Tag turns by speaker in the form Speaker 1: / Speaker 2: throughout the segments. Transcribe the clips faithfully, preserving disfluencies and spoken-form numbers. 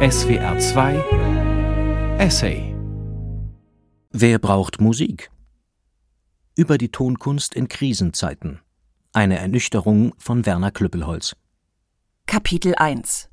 Speaker 1: S W R zwei Essay.
Speaker 2: Wer braucht Musik? Über die Tonkunst in Krisenzeiten. Eine Ernüchterung von Werner Klüppelholz.
Speaker 3: Kapitel eins.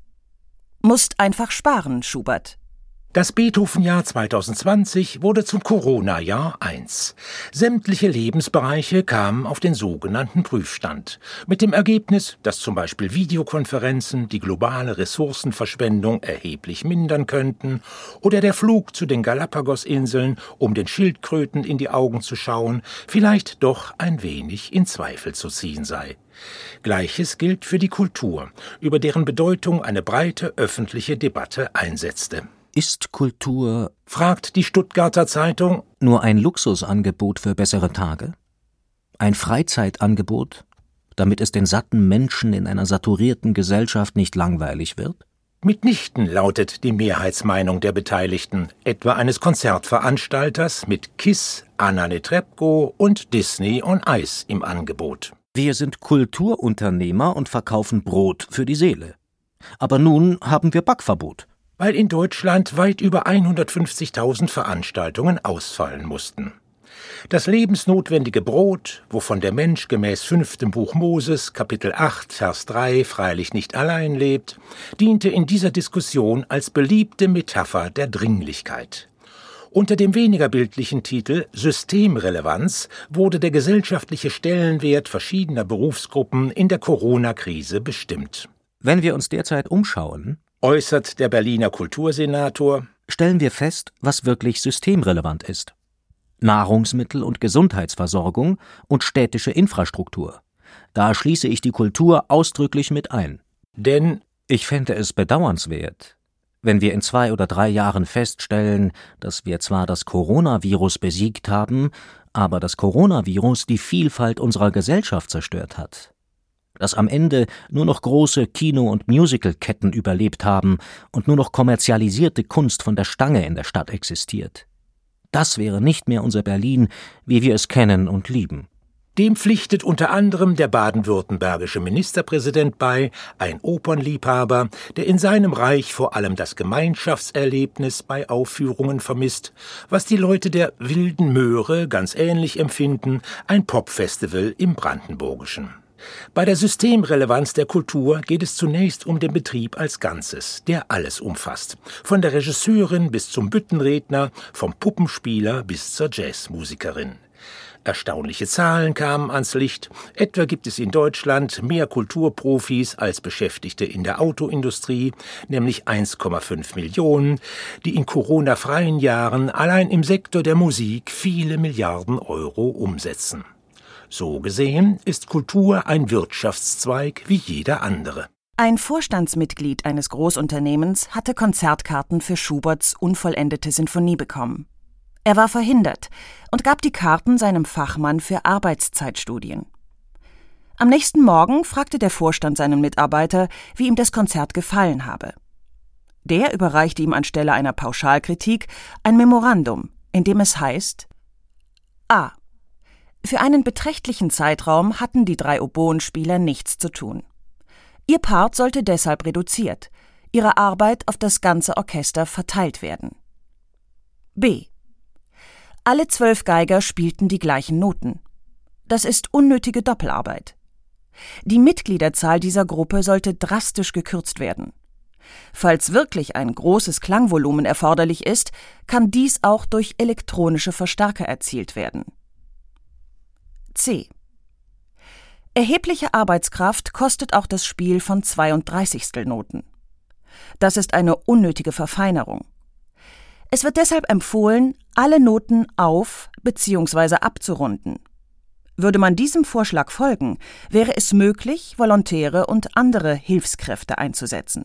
Speaker 3: Musst einfach sparen, Schubert.
Speaker 4: Das Beethoven-Jahr zwanzig zwanzig wurde zum Corona-Jahr eins. Sämtliche Lebensbereiche kamen auf den sogenannten Prüfstand. Mit dem Ergebnis, dass zum Beispiel Videokonferenzen die globale Ressourcenverschwendung erheblich mindern könnten oder der Flug zu den Galapagos-Inseln, um den Schildkröten in die Augen zu schauen, vielleicht doch ein wenig in Zweifel zu ziehen sei. Gleiches gilt für die Kultur, über deren Bedeutung eine breite öffentliche Debatte einsetzte.
Speaker 2: Ist Kultur,
Speaker 4: fragt die Stuttgarter Zeitung,
Speaker 2: nur ein Luxusangebot für bessere Tage? Ein Freizeitangebot, damit es den satten Menschen in einer saturierten Gesellschaft nicht langweilig wird?
Speaker 4: Mitnichten lautet die Mehrheitsmeinung der Beteiligten, etwa eines Konzertveranstalters mit KISS, Anna Netrebko und Disney on Ice im Angebot.
Speaker 2: Wir sind Kulturunternehmer und verkaufen Brot für die Seele. Aber nun haben wir Backverbot.
Speaker 4: Weil in Deutschland weit über hundertfünfzigtausend Veranstaltungen ausfallen mussten. Das lebensnotwendige Brot, wovon der Mensch gemäß fünftem Buch Moses, Kapitel acht, Vers drei, freilich nicht allein lebt, diente in dieser Diskussion als beliebte Metapher der Dringlichkeit. Unter dem weniger bildlichen Titel Systemrelevanz wurde der gesellschaftliche Stellenwert verschiedener Berufsgruppen in der Corona-Krise bestimmt.
Speaker 2: Wenn wir uns derzeit umschauen,
Speaker 4: äußert der Berliner Kultursenator,
Speaker 2: stellen wir fest, was wirklich systemrelevant ist. Nahrungsmittel- und Gesundheitsversorgung und städtische Infrastruktur. Da schließe ich die Kultur ausdrücklich mit ein.
Speaker 4: Denn
Speaker 2: ich fände es bedauernswert, wenn wir in zwei oder drei Jahren feststellen, dass wir zwar das Coronavirus besiegt haben, aber das Coronavirus die Vielfalt unserer Gesellschaft zerstört hat. Dass am Ende nur noch große Kino- und Musicalketten überlebt haben und nur noch kommerzialisierte Kunst von der Stange in der Stadt existiert. Das wäre nicht mehr unser Berlin, wie wir es kennen und lieben.
Speaker 4: Dem pflichtet unter anderem der baden-württembergische Ministerpräsident bei, ein Opernliebhaber, der in seinem Reich vor allem das Gemeinschaftserlebnis bei Aufführungen vermisst, was die Leute der Wilden Möhre ganz ähnlich empfinden, ein Popfestival im Brandenburgischen. Bei der Systemrelevanz der Kultur geht es zunächst um den Betrieb als Ganzes, der alles umfasst. Von der Regisseurin bis zum Büttenredner, vom Puppenspieler bis zur Jazzmusikerin. Erstaunliche Zahlen kamen ans Licht. Etwa gibt es in Deutschland mehr Kulturprofis als Beschäftigte in der Autoindustrie, nämlich eins Komma fünf Millionen, die in Corona-freien Jahren allein im Sektor der Musik viele Milliarden Euro umsetzen. So gesehen ist Kultur ein Wirtschaftszweig wie jeder andere.
Speaker 3: Ein Vorstandsmitglied eines Großunternehmens hatte Konzertkarten für Schuberts unvollendete Sinfonie bekommen. Er war verhindert und gab die Karten seinem Fachmann für Arbeitszeitstudien. Am nächsten Morgen fragte der Vorstand seinen Mitarbeiter, wie ihm das Konzert gefallen habe. Der überreichte ihm anstelle einer Pauschalkritik ein Memorandum, in dem es heißt: A. Für einen beträchtlichen Zeitraum hatten die drei Oboenspieler nichts zu tun. Ihr Part sollte deshalb reduziert, ihre Arbeit auf das ganze Orchester verteilt werden. B. Alle zwölf Geiger spielten die gleichen Noten. Das ist unnötige Doppelarbeit. Die Mitgliederzahl dieser Gruppe sollte drastisch gekürzt werden. Falls wirklich ein großes Klangvolumen erforderlich ist, kann dies auch durch elektronische Verstärker erzielt werden. C. Erhebliche Arbeitskraft kostet auch das Spiel von zweiunddreißigstelnoten. Das ist eine unnötige Verfeinerung. Es wird deshalb empfohlen, alle Noten auf- bzw. abzurunden. Würde man diesem Vorschlag folgen, wäre es möglich, Volontäre und andere Hilfskräfte einzusetzen.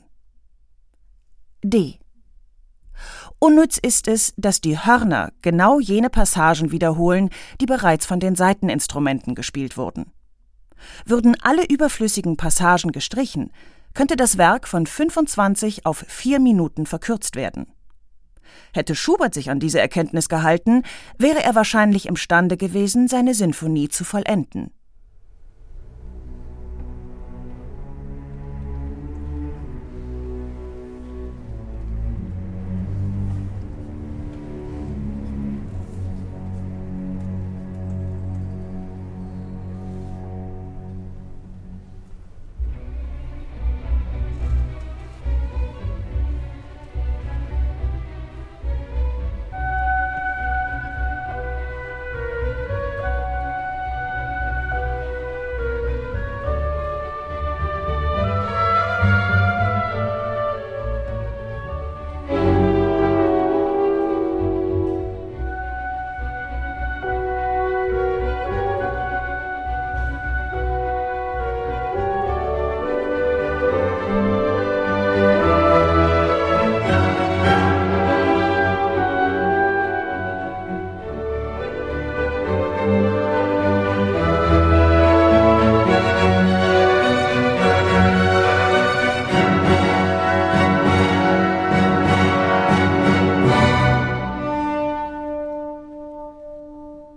Speaker 3: D. Unnütz ist es, dass die Hörner genau jene Passagen wiederholen, die bereits von den Saiteninstrumenten gespielt wurden. Würden alle überflüssigen Passagen gestrichen, könnte das Werk von fünfundzwanzig auf vier Minuten verkürzt werden. Hätte Schubert sich an diese Erkenntnis gehalten, wäre er wahrscheinlich imstande gewesen, seine Sinfonie zu vollenden.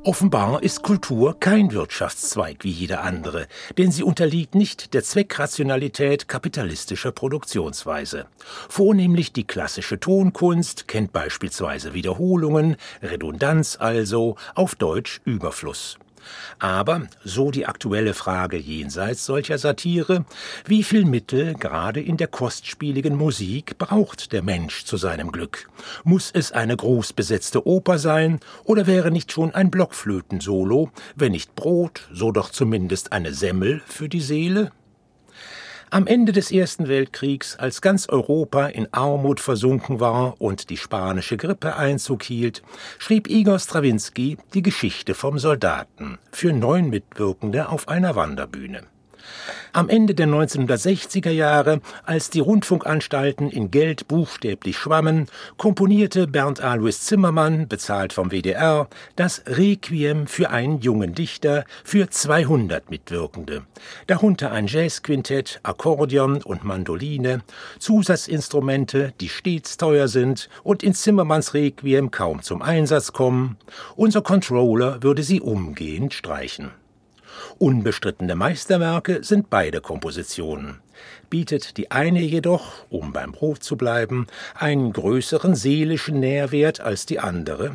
Speaker 4: Offenbar ist Kultur kein Wirtschaftszweig wie jeder andere, denn sie unterliegt nicht der Zweckrationalität kapitalistischer Produktionsweise. Vornehmlich die klassische Tonkunst kennt beispielsweise Wiederholungen, Redundanz also, auf Deutsch Überfluss. Aber, so die aktuelle Frage jenseits solcher Satire, wie viel Mittel gerade in der kostspieligen Musik braucht der Mensch zu seinem Glück? Muss es eine groß besetzte Oper sein, oder wäre nicht schon ein Blockflötensolo, wenn nicht Brot, so doch zumindest eine Semmel für die Seele? Am Ende des Ersten Weltkriegs, als ganz Europa in Armut versunken war und die spanische Grippe Einzug hielt, schrieb Igor Strawinski die Geschichte vom Soldaten für neun Mitwirkende auf einer Wanderbühne. Am Ende der neunzehnhundertsechziger Jahre, als die Rundfunkanstalten in Geld buchstäblich schwammen, komponierte Bernd Alois Zimmermann, bezahlt vom W D R, das Requiem für einen jungen Dichter für zweihundert Mitwirkende. Darunter ein Jazzquintett, Akkordeon und Mandoline, Zusatzinstrumente, die stets teuer sind und in Zimmermanns Requiem kaum zum Einsatz kommen. Unser Controller würde sie umgehend streichen. Unbestrittene Meisterwerke sind beide Kompositionen. Bietet die eine jedoch, um beim Brot zu bleiben, einen größeren seelischen Nährwert als die andere?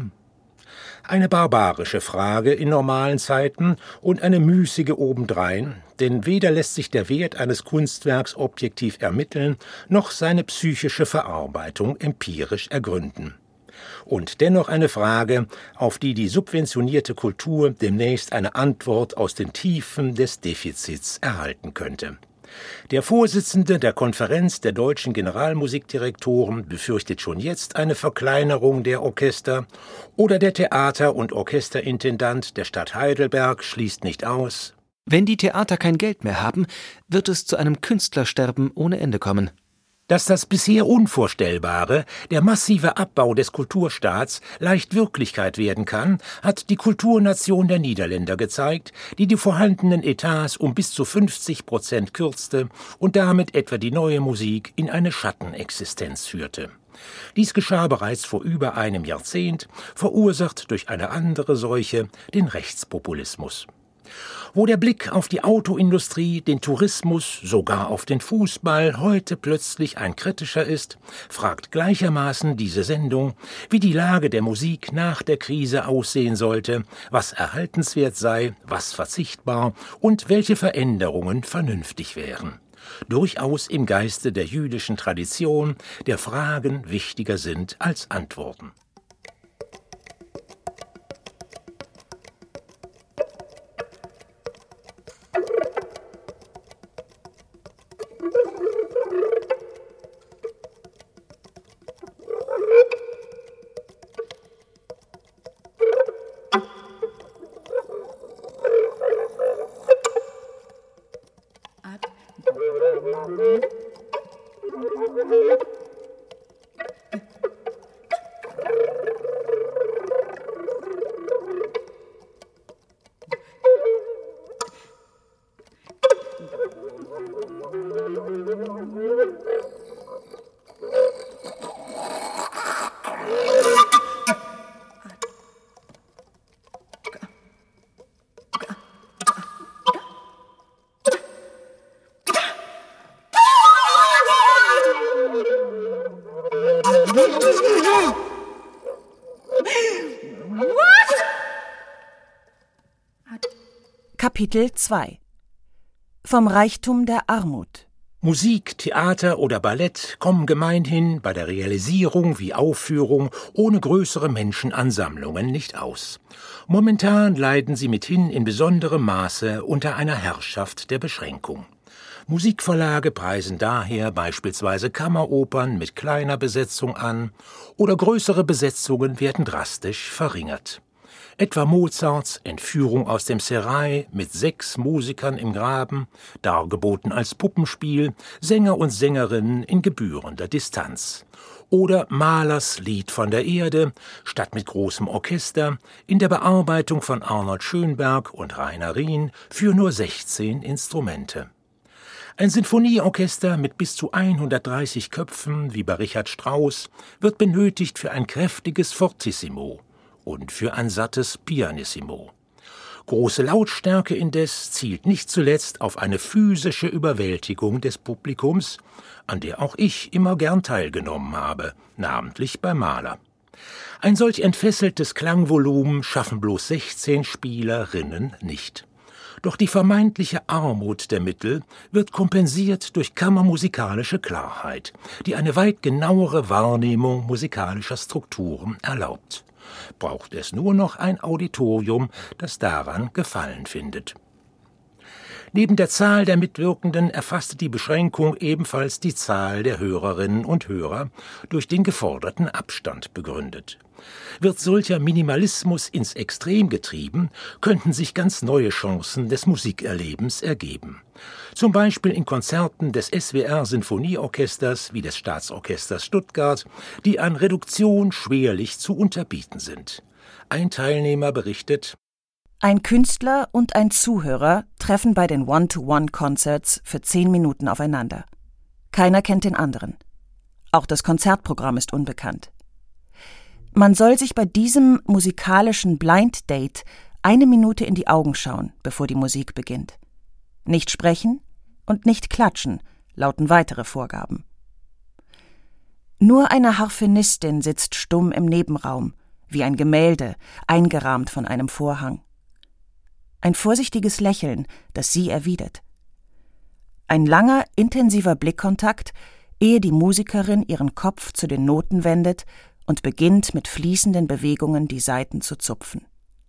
Speaker 4: Eine barbarische Frage in normalen Zeiten und eine müßige obendrein, denn weder lässt sich der Wert eines Kunstwerks objektiv ermitteln, noch seine psychische Verarbeitung empirisch ergründen. Und dennoch eine Frage, auf die die subventionierte Kultur demnächst eine Antwort aus den Tiefen des Defizits erhalten könnte. Der Vorsitzende der Konferenz der deutschen Generalmusikdirektoren befürchtet schon jetzt eine Verkleinerung der Orchester, oder der Theater- und Orchesterintendant der Stadt Heidelberg schließt nicht aus:
Speaker 5: Wenn die Theater kein Geld mehr haben, wird es zu einem Künstlersterben ohne Ende kommen.
Speaker 4: Dass das bisher Unvorstellbare, der massive Abbau des Kulturstaats, leicht Wirklichkeit werden kann, hat die Kulturnation der Niederländer gezeigt, die die vorhandenen Etats um bis zu fünfzig Prozent kürzte und damit etwa die neue Musik in eine Schattenexistenz führte. Dies geschah bereits vor über einem Jahrzehnt, verursacht durch eine andere Seuche, den Rechtspopulismus. Wo der Blick auf die Autoindustrie, den Tourismus, sogar auf den Fußball heute plötzlich ein kritischer ist, fragt gleichermaßen diese Sendung, wie die Lage der Musik nach der Krise aussehen sollte, was erhaltenswert sei, was verzichtbar und welche Veränderungen vernünftig wären. Durchaus im Geiste der jüdischen Tradition, der Fragen wichtiger sind als Antworten.
Speaker 3: Kapitel zwei. Vom Reichtum der Armut.
Speaker 4: Musik, Theater oder Ballett kommen gemeinhin bei der Realisierung wie Aufführung ohne größere Menschenansammlungen nicht aus. Momentan leiden sie mithin in besonderem Maße unter einer Herrschaft der Beschränkung. Musikverlage preisen daher beispielsweise Kammeropern mit kleiner Besetzung an, oder größere Besetzungen werden drastisch verringert. Etwa Mozarts Entführung aus dem Serail mit sechs Musikern im Graben, dargeboten als Puppenspiel, Sänger und Sängerinnen in gebührender Distanz. Oder Mahlers Lied von der Erde, statt mit großem Orchester, in der Bearbeitung von Arnold Schönberg und Rainer Rien für nur sechzehn Instrumente. Ein Sinfonieorchester mit bis zu hundertdreißig Köpfen, wie bei Richard Strauss, wird benötigt für ein kräftiges Fortissimo. und für ein sattes Pianissimo. Große Lautstärke indes zielt nicht zuletzt auf eine physische Überwältigung des Publikums, an der auch ich immer gern teilgenommen habe, namentlich bei Mahler. Ein solch entfesseltes Klangvolumen schaffen bloß sechzehn Spielerinnen nicht. Doch die vermeintliche Armut der Mittel wird kompensiert durch kammermusikalische Klarheit, die eine weit genauere Wahrnehmung musikalischer Strukturen erlaubt. Braucht es nur noch ein Auditorium, das daran Gefallen findet. Neben der Zahl der Mitwirkenden erfasste die Beschränkung ebenfalls die Zahl der Hörerinnen und Hörer durch den geforderten Abstand begründet. Wird solcher Minimalismus ins Extrem getrieben, könnten sich ganz neue Chancen des Musikerlebens ergeben. Zum Beispiel in Konzerten des S W R-Sinfonieorchesters wie des Staatsorchesters Stuttgart, die an Reduktion schwerlich zu unterbieten sind. Ein Teilnehmer berichtet:
Speaker 3: Ein Künstler und ein Zuhörer treffen bei den One-to-One-Concerts für zehn Minuten aufeinander. Keiner kennt den anderen. Auch das Konzertprogramm ist unbekannt. Man soll sich bei diesem musikalischen Blind Date eine Minute in die Augen schauen, bevor die Musik beginnt. Nicht sprechen und nicht klatschen, lauten weitere Vorgaben. Nur eine Harfenistin sitzt stumm im Nebenraum, wie ein Gemälde, eingerahmt von einem Vorhang. Ein vorsichtiges Lächeln, das sie erwidert. Ein langer, intensiver Blickkontakt, ehe die Musikerin ihren Kopf zu den Noten wendet und beginnt mit fließenden Bewegungen die Saiten zu zupfen.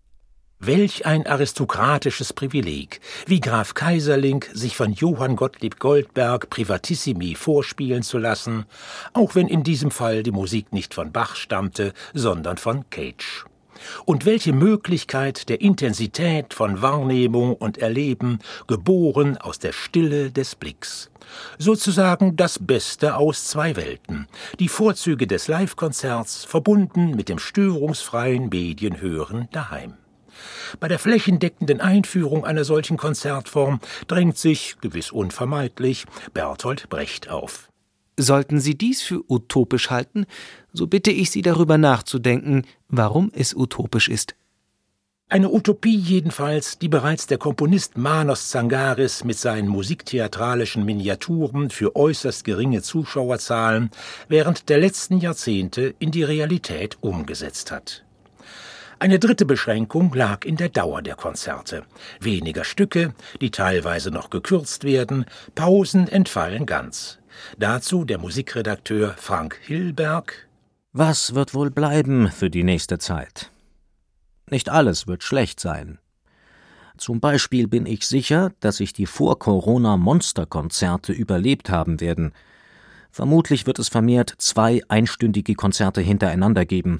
Speaker 4: Welch ein aristokratisches Privileg, wie Graf Kaiserling sich von Johann Gottlieb Goldberg Privatissimi vorspielen zu lassen, auch wenn in diesem Fall die Musik nicht von Bach stammte, sondern von Cage. Und welche Möglichkeit der Intensität von Wahrnehmung und Erleben, geboren aus der Stille des Blicks. Sozusagen das Beste aus zwei Welten, die Vorzüge des Live-Konzerts verbunden mit dem störungsfreien Medienhören daheim. Bei der flächendeckenden Einführung einer solchen Konzertform drängt sich, gewiss unvermeidlich, Bertolt Brecht auf.
Speaker 5: Sollten Sie dies für utopisch halten, so bitte ich Sie darüber nachzudenken, warum es utopisch ist.
Speaker 4: Eine Utopie jedenfalls, die bereits der Komponist Manos Zangaris mit seinen musiktheatralischen Miniaturen für äußerst geringe Zuschauerzahlen während der letzten Jahrzehnte in die Realität umgesetzt hat. Eine dritte Beschränkung lag in der Dauer der Konzerte. Weniger Stücke, die teilweise noch gekürzt werden, Pausen entfallen ganz. Dazu der Musikredakteur Frank Hilberg:
Speaker 2: Was wird wohl bleiben für die nächste Zeit? Nicht alles wird schlecht sein. Zum Beispiel bin ich sicher, dass sich die Vor-Corona-Monsterkonzerte überlebt haben werden. Vermutlich wird es vermehrt zwei einstündige Konzerte hintereinander geben.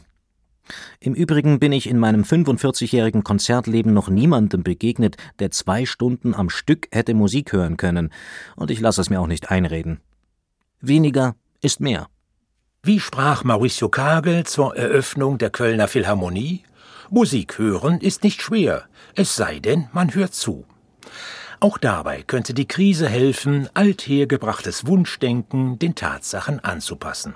Speaker 2: Im Übrigen bin ich in meinem fünfundvierzigjährigen Konzertleben noch niemandem begegnet, der zwei Stunden am Stück hätte Musik hören können, und ich lasse es mir auch nicht einreden. Weniger ist mehr.
Speaker 4: Wie sprach Mauricio Kagel zur Eröffnung der Kölner Philharmonie? Musik hören ist nicht schwer, es sei denn, man hört zu. Auch dabei könnte die Krise helfen, althergebrachtes Wunschdenken den Tatsachen anzupassen.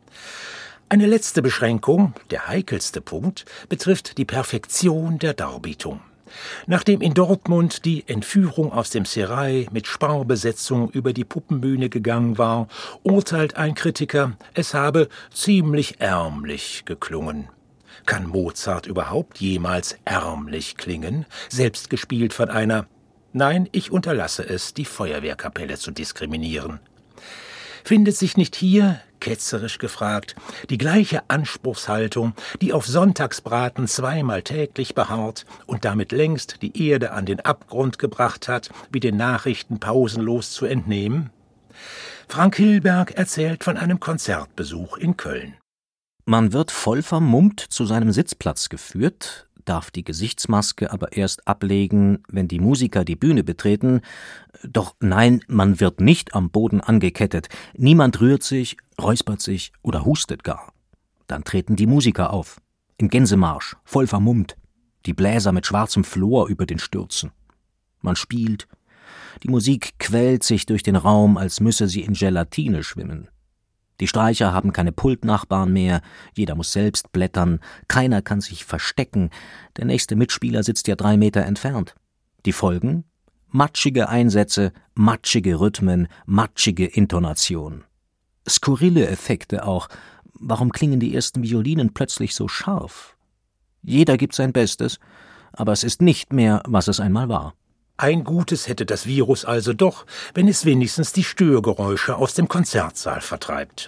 Speaker 4: Eine letzte Beschränkung, der heikelste Punkt, betrifft die Perfektion der Darbietung. Nachdem in Dortmund die Entführung aus dem Serail mit Sparbesetzung über die Puppenbühne gegangen war, urteilt ein Kritiker, es habe ziemlich ärmlich geklungen. Kann Mozart überhaupt jemals ärmlich klingen, selbst gespielt von einer, nein, ich unterlasse es, die Feuerwehrkapelle zu diskriminieren. Findet sich nicht hier, ketzerisch gefragt, die gleiche Anspruchshaltung, die auf Sonntagsbraten zweimal täglich beharrt und damit längst die Erde an den Abgrund gebracht hat, wie den Nachrichten pausenlos zu entnehmen? Frank Hilberg erzählt von einem Konzertbesuch in Köln.
Speaker 2: Man wird voll vermummt zu seinem Sitzplatz geführt, darf die Gesichtsmaske aber erst ablegen, wenn die Musiker die Bühne betreten. Doch nein, man wird nicht am Boden angekettet. Niemand rührt sich, räuspert sich oder hustet gar. Dann treten die Musiker auf. Im Gänsemarsch, voll vermummt. Die Bläser mit schwarzem Flor über den Stürzen. Man spielt. Die Musik quält sich durch den Raum, als müsse sie in Gelatine schwimmen. Die Streicher haben keine Pultnachbarn mehr, jeder muss selbst blättern, keiner kann sich verstecken, der nächste Mitspieler sitzt ja drei Meter entfernt. Die Folgen? Matschige Einsätze, matschige Rhythmen, matschige Intonation. Skurrile Effekte auch. Warum klingen die ersten Violinen plötzlich so scharf? Jeder gibt sein Bestes, aber es ist nicht mehr, was es einmal war.
Speaker 4: Ein Gutes hätte das Virus also doch, wenn es wenigstens die Störgeräusche aus dem Konzertsaal vertreibt.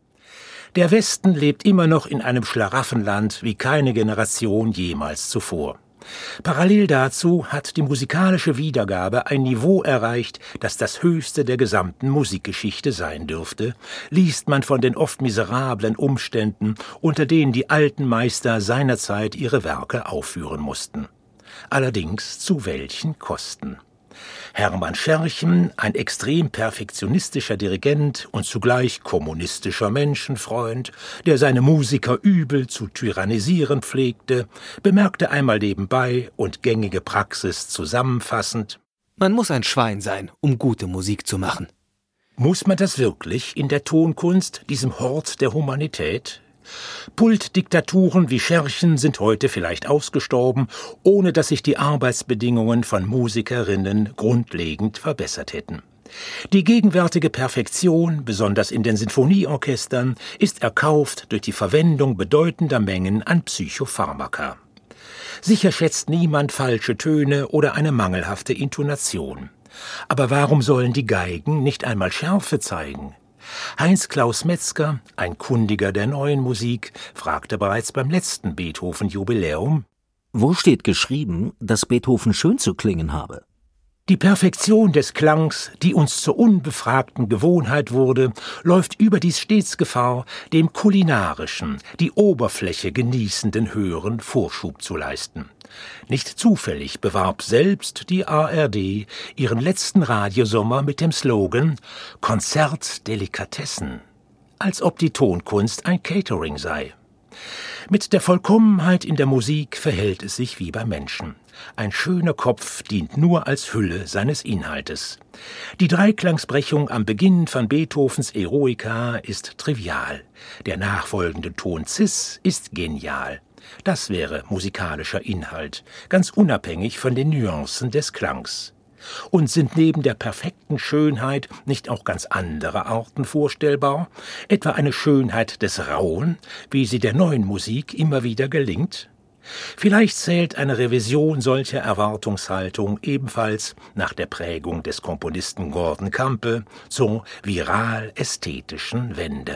Speaker 4: Der Westen lebt immer noch in einem Schlaraffenland wie keine Generation jemals zuvor. Parallel dazu hat die musikalische Wiedergabe ein Niveau erreicht, das das höchste der gesamten Musikgeschichte sein dürfte, liest man von den oft miserablen Umständen, unter denen die alten Meister seinerzeit ihre Werke aufführen mussten. Allerdings zu welchen Kosten? Hermann Scherchen, ein extrem perfektionistischer Dirigent und zugleich kommunistischer Menschenfreund, der seine Musiker übel zu tyrannisieren pflegte, bemerkte einmal nebenbei und gängige Praxis zusammenfassend:
Speaker 5: Man muss ein Schwein sein, um gute Musik zu machen.
Speaker 4: Muss man das wirklich in der Tonkunst, diesem Hort der Humanität? Pultdiktaturen wie Scherchen sind heute vielleicht ausgestorben, ohne dass sich die Arbeitsbedingungen von Musikerinnen grundlegend verbessert hätten. Die gegenwärtige Perfektion, besonders in den Sinfonieorchestern, ist erkauft durch die Verwendung bedeutender Mengen an Psychopharmaka. Sicher schätzt niemand falsche Töne oder eine mangelhafte Intonation. Aber warum sollen die Geigen nicht einmal Schärfe zeigen? Heinz-Klaus Metzger, ein Kundiger der neuen Musik, fragte bereits beim letzten Beethoven-Jubiläum:
Speaker 2: Wo steht geschrieben, dass Beethoven schön zu klingen habe?
Speaker 4: Die Perfektion des Klangs, die uns zur unbefragten Gewohnheit wurde, läuft überdies stets Gefahr, dem kulinarischen, die Oberfläche genießenden Hören Vorschub zu leisten. Nicht zufällig bewarb selbst die A R D ihren letzten Radiosommer mit dem Slogan »Konzert Delikatessen«, als ob die Tonkunst ein Catering sei. Mit der Vollkommenheit in der Musik verhält es sich wie beim Menschen. Ein schöner Kopf dient nur als Hülle seines Inhaltes. Die Dreiklangsbrechung am Beginn von Beethovens Eroica ist trivial. Der nachfolgende Ton Cis ist genial. Das wäre musikalischer Inhalt, ganz unabhängig von den Nuancen des Klangs. Und sind neben der perfekten Schönheit nicht auch ganz andere Arten vorstellbar? Etwa eine Schönheit des Rauen, wie sie der neuen Musik immer wieder gelingt? Vielleicht zählt eine Revision solcher Erwartungshaltung ebenfalls nach der Prägung des Komponisten Gordon Campbell zur viral-ästhetischen Wende.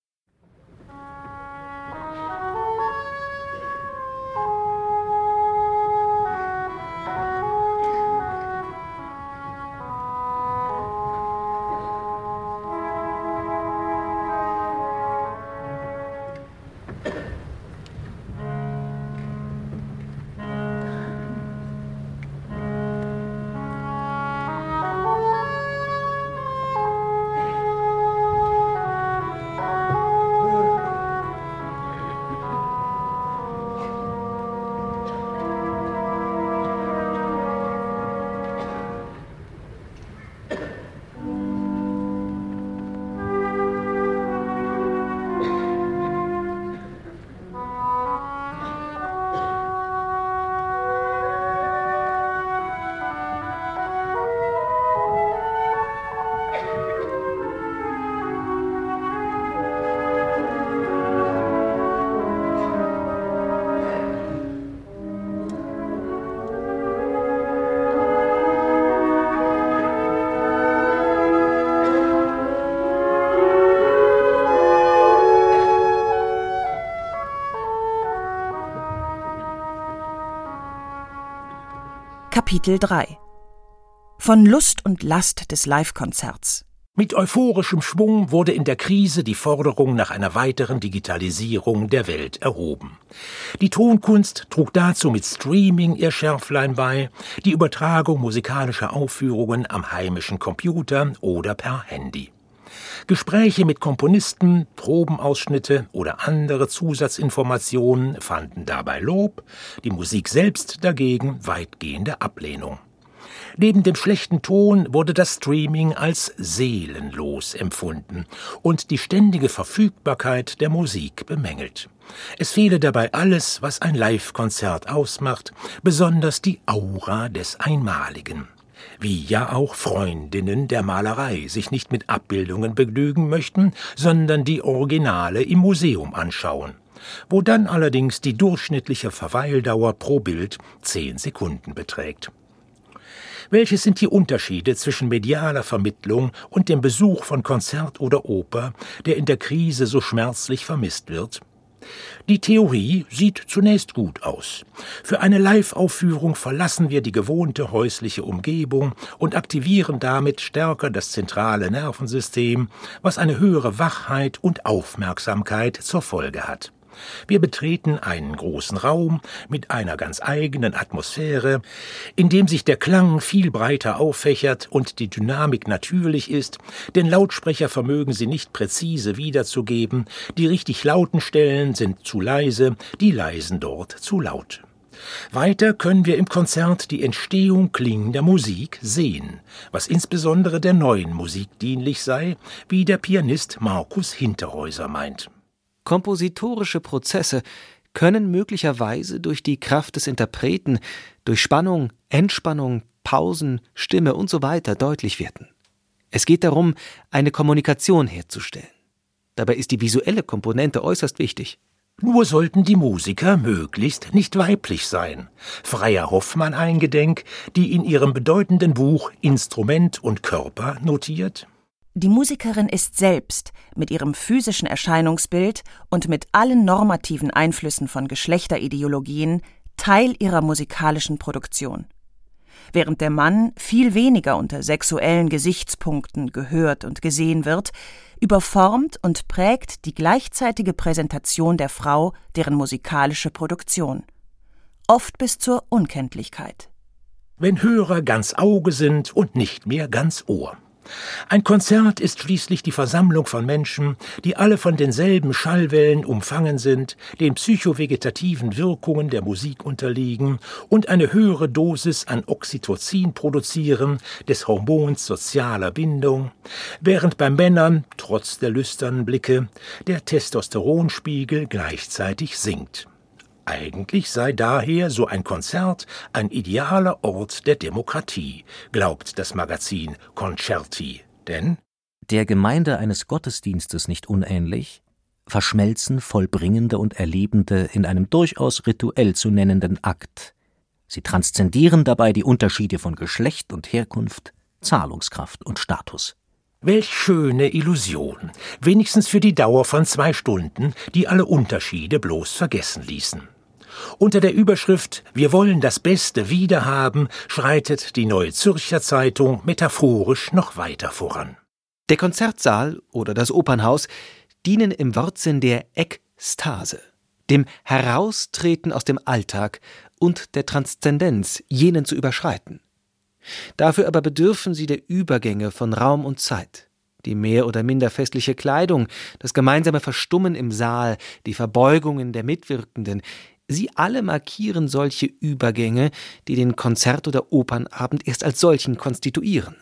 Speaker 3: Kapitel drei. Von Lust und Last des Live-Konzerts.
Speaker 4: Mit euphorischem Schwung wurde in der Krise die Forderung nach einer weiteren Digitalisierung der Welt erhoben. Die Tonkunst trug dazu mit Streaming ihr Schärflein bei, die Übertragung musikalischer Aufführungen am heimischen Computer oder per Handy. Gespräche mit Komponisten, Probenausschnitte oder andere Zusatzinformationen fanden dabei Lob, die Musik selbst dagegen weitgehende Ablehnung. Neben dem schlechten Ton wurde das Streaming als seelenlos empfunden und die ständige Verfügbarkeit der Musik bemängelt. Es fehle dabei alles, was ein Live-Konzert ausmacht, besonders die Aura des Einmaligen. Wie ja auch Freundinnen der Malerei sich nicht mit Abbildungen begnügen möchten, sondern die Originale im Museum anschauen, wo dann allerdings die durchschnittliche Verweildauer pro Bild zehn Sekunden beträgt. Welches sind die Unterschiede zwischen medialer Vermittlung und dem Besuch von Konzert oder Oper, der in der Krise so schmerzlich vermisst wird? Die Theorie sieht zunächst gut aus. Für eine Live-Aufführung verlassen wir die gewohnte häusliche Umgebung und aktivieren damit stärker das zentrale Nervensystem, was eine höhere Wachheit und Aufmerksamkeit zur Folge hat. Wir betreten einen großen Raum mit einer ganz eigenen Atmosphäre, in dem sich der Klang viel breiter auffächert und die Dynamik natürlich ist, denn Lautsprecher vermögen sie nicht präzise wiederzugeben, die richtig lauten Stellen sind zu leise, die leisen dort zu laut. Weiter können wir im Konzert die Entstehung klingender Musik sehen, was insbesondere der neuen Musik dienlich sei, wie der Pianist Markus Hinterhäuser meint.
Speaker 5: Kompositorische Prozesse können möglicherweise durch die Kraft des Interpreten, durch Spannung, Entspannung, Pausen, Stimme und so weiter deutlich werden. Es geht darum, eine Kommunikation herzustellen. Dabei ist die visuelle Komponente äußerst wichtig.
Speaker 4: Nur sollten die Musiker möglichst nicht weiblich sein. Freya Hoffmann eingedenk, die in ihrem bedeutenden Buch Instrument und Körper notiert:
Speaker 3: Die Musikerin ist selbst mit ihrem physischen Erscheinungsbild und mit allen normativen Einflüssen von Geschlechterideologien Teil ihrer musikalischen Produktion. Während der Mann viel weniger unter sexuellen Gesichtspunkten gehört und gesehen wird, überformt und prägt die gleichzeitige Präsentation der Frau deren musikalische Produktion. Oft bis zur Unkenntlichkeit.
Speaker 4: Wenn Hörer ganz Auge sind und nicht mehr ganz Ohr. Ein Konzert ist schließlich die Versammlung von Menschen, die alle von denselben Schallwellen umfangen sind, den psychovegetativen Wirkungen der Musik unterliegen und eine höhere Dosis an Oxytocin produzieren, des Hormons sozialer Bindung, während bei Männern, trotz der lüsternen Blicke, der Testosteronspiegel gleichzeitig sinkt. Eigentlich sei daher so ein Konzert ein idealer Ort der Demokratie, glaubt das Magazin Concerti, denn
Speaker 2: der Gemeinde eines Gottesdienstes nicht unähnlich, verschmelzen Vollbringende und Erlebende in einem durchaus rituell zu nennenden Akt. Sie transzendieren dabei die Unterschiede von Geschlecht und Herkunft, Zahlungskraft und Status.
Speaker 4: Welch schöne Illusion, wenigstens für die Dauer von zwei Stunden, die alle Unterschiede bloß vergessen ließen. Unter der Überschrift »Wir wollen das Beste wiederhaben« schreitet die Neue Zürcher Zeitung metaphorisch noch weiter voran.
Speaker 5: Der Konzertsaal oder das Opernhaus dienen im Wortsinn der Ekstase, dem Heraustreten aus dem Alltag und der Transzendenz, jenen zu überschreiten. Dafür aber bedürfen sie der Übergänge von Raum und Zeit. Die mehr oder minder festliche Kleidung, das gemeinsame Verstummen im Saal, die Verbeugungen der Mitwirkenden, sie alle markieren solche Übergänge, die den Konzert- oder Opernabend erst als solchen konstituieren.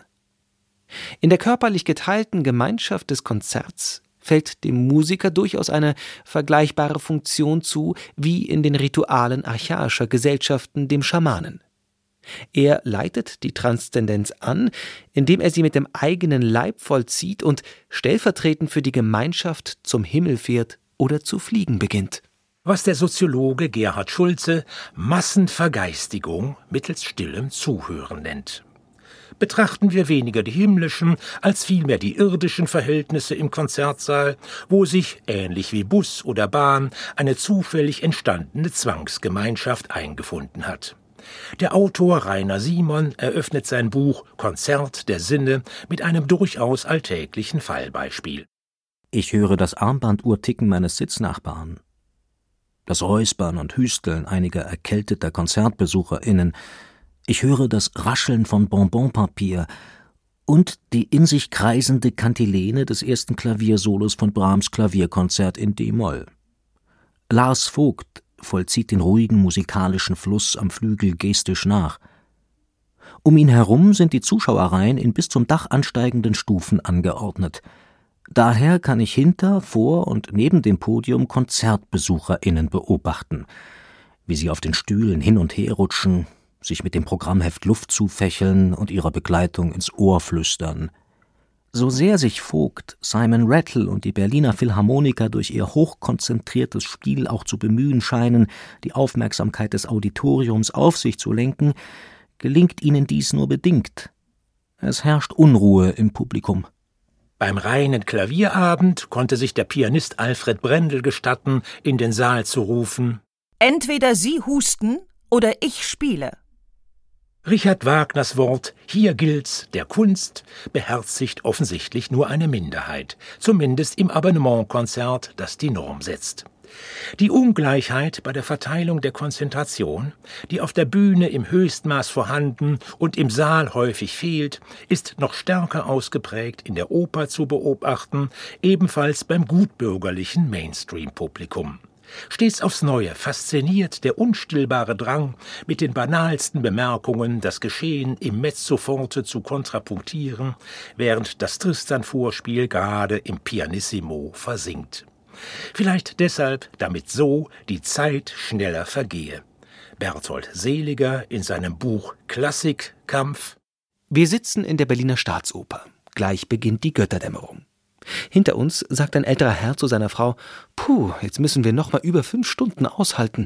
Speaker 5: In der körperlich geteilten Gemeinschaft des Konzerts fällt dem Musiker durchaus eine vergleichbare Funktion zu wie in den Ritualen archaischer Gesellschaften dem Schamanen. Er leitet die Transzendenz an, indem er sie mit dem eigenen Leib vollzieht und stellvertretend für die Gemeinschaft zum Himmel fährt oder zu fliegen beginnt.
Speaker 4: Was der Soziologe Gerhard Schulze Massenvergeistigung mittels stillem Zuhören nennt. Betrachten wir weniger die himmlischen als vielmehr die irdischen Verhältnisse im Konzertsaal, wo sich, ähnlich wie Bus oder Bahn, eine zufällig entstandene Zwangsgemeinschaft eingefunden hat. Der Autor Rainer Simon eröffnet sein Buch Konzert der Sinne mit einem durchaus alltäglichen Fallbeispiel.
Speaker 2: Ich höre das Armbanduhrticken meines Sitznachbarn, das Räuspern und Hüsteln einiger erkälteter KonzertbesucherInnen. Ich höre das Rascheln von Bonbonpapier und die in sich kreisende Kantilene des ersten Klaviersolos von Brahms Klavierkonzert in D-Moll. Lars Vogt vollzieht den ruhigen musikalischen Fluss am Flügel gestisch nach. Um ihn herum sind die Zuschauerreihen in bis zum Dach ansteigenden Stufen angeordnet. Daher kann ich hinter, vor und neben dem Podium KonzertbesucherInnen beobachten, wie sie auf den Stühlen hin und her rutschen, sich mit dem Programmheft Luft zufächeln und ihrer Begleitung ins Ohr flüstern. So sehr sich Vogt, Simon Rattle und die Berliner Philharmoniker durch ihr hochkonzentriertes Spiel auch zu bemühen scheinen, die Aufmerksamkeit des Auditoriums auf sich zu lenken, gelingt ihnen dies nur bedingt. Es herrscht Unruhe im Publikum.
Speaker 4: Beim reinen Klavierabend konnte sich der Pianist Alfred Brendel gestatten, in den Saal zu rufen:
Speaker 3: Entweder Sie husten oder ich spiele.
Speaker 4: Richard Wagners Wort »Hier gilt's, der Kunst« beherzigt offensichtlich nur eine Minderheit, zumindest im Abonnementkonzert, das die Norm setzt. Die Ungleichheit bei der Verteilung der Konzentration, die auf der Bühne im Höchstmaß vorhanden und im Saal häufig fehlt, ist noch stärker ausgeprägt in der Oper zu beobachten, ebenfalls beim gutbürgerlichen Mainstream-Publikum. Stets aufs Neue fasziniert der unstillbare Drang, mit den banalsten Bemerkungen das Geschehen im Mezzo forte zu kontrapunktieren, während das Tristan-Vorspiel gerade im Pianissimo versinkt. Vielleicht deshalb, damit so die Zeit schneller vergehe. Berthold Seliger in seinem Buch Klassikkampf:
Speaker 5: Wir sitzen in der Berliner Staatsoper. Gleich beginnt die Götterdämmerung. Hinter uns sagt ein älterer Herr zu seiner Frau: Puh, jetzt müssen wir noch mal über fünf Stunden aushalten.